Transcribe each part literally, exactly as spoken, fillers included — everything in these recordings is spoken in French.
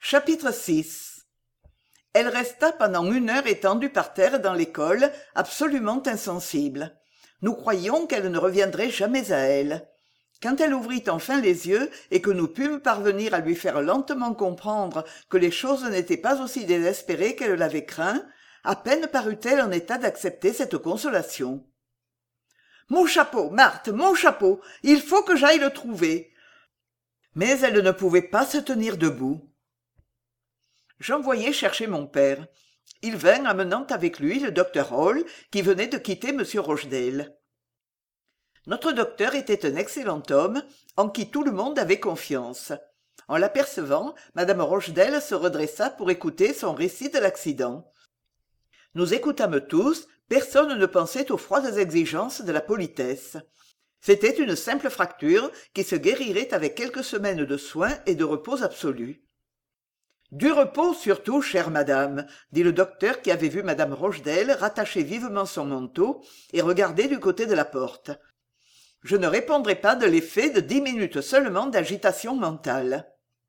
Chapitre six. Elle resta pendant une heure étendue par terre dans l'école, absolument insensible. Nous croyions qu'elle ne reviendrait jamais à elle. Quand elle ouvrit enfin les yeux et que nous pûmes parvenir à lui faire lentement comprendre que les choses n'étaient pas aussi désespérées qu'elle l'avait craint, à peine parut-elle en état d'accepter cette consolation. « Mon chapeau, Marthe, mon chapeau, il faut que j'aille le trouver. » Mais elle ne pouvait pas se tenir debout. J'envoyai chercher mon père. Il vint amenant avec lui le docteur Hall, qui venait de quitter m Rochdale. Notre docteur était un excellent homme, en qui tout le monde avait confiance. En l'apercevant, mme Rochdale se redressa pour écouter son récit de l'accident. Nous écoutâmes tous, personne ne pensait aux froides exigences de la politesse. C'était une simple fracture qui se guérirait avec quelques semaines de soins et de repos absolu. « Du repos surtout, chère madame, » dit le docteur qui avait vu mme Rochdale rattacher vivement son manteau et regarder du côté de la porte. « Je ne répondrai pas de l'effet de dix minutes seulement d'agitation mentale. »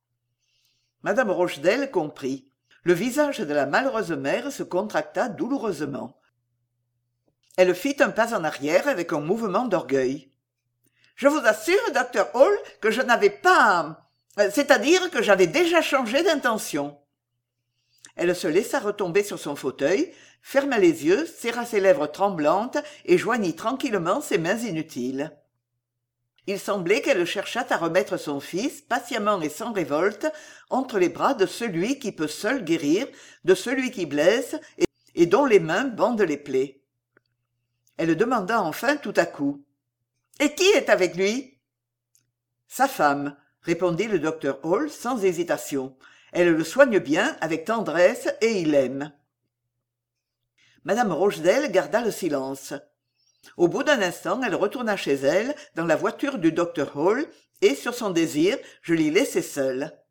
Mme Rochdale comprit. Le visage de la malheureuse mère se contracta douloureusement. Elle fit un pas en arrière avec un mouvement d'orgueil. « Je vous assure, docteur Hall, que je n'avais pas... c'est-à-dire que j'avais déjà changé d'intention. » Elle se laissa retomber sur son fauteuil, ferma les yeux, serra ses lèvres tremblantes et joignit tranquillement ses mains inutiles. Il semblait qu'elle cherchât à remettre son fils, patiemment et sans révolte, entre les bras de celui qui peut seul guérir, de celui qui blesse et, et dont les mains bandent les plaies. Elle demanda enfin tout à coup. « Et qui est avec lui ?»« Sa femme. » répondit le docteur Hall sans hésitation. « Elle le soigne bien, avec tendresse, et il l'aime. » Madame Rochdale garda le silence. Au bout d'un instant, elle retourna chez elle, dans la voiture du docteur Hall, et, sur son désir, je l'y laissai seule.